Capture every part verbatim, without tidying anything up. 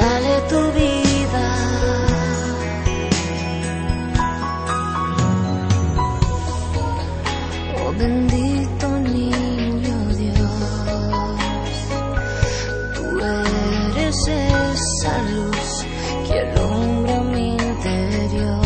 dale tu vida. Oh bendito niño Dios, tú eres esa luz que alumbra mi interior.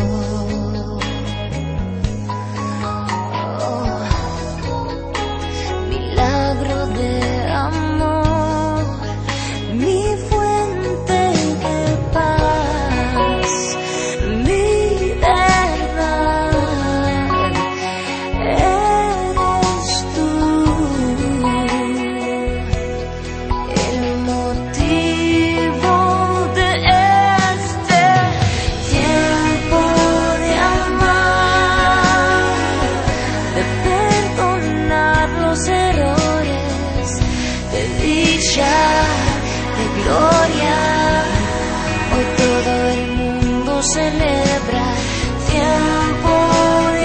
De gloria, hoy todo el mundo celebra tiempo de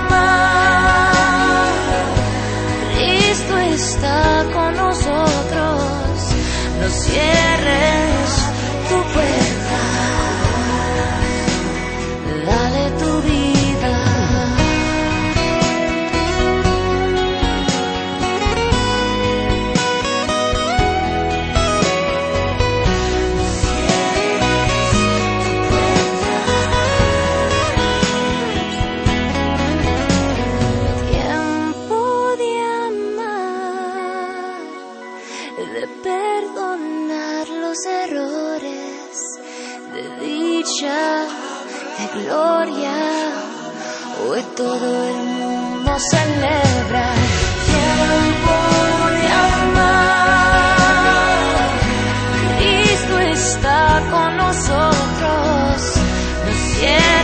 amar. Cristo está con nosotros, no cierres tu puerta, dale tu vida. De perdonar los errores, de dicha, de gloria, hoy todo el mundo celebra tiempo de amar. Cristo está con nosotros, no cierres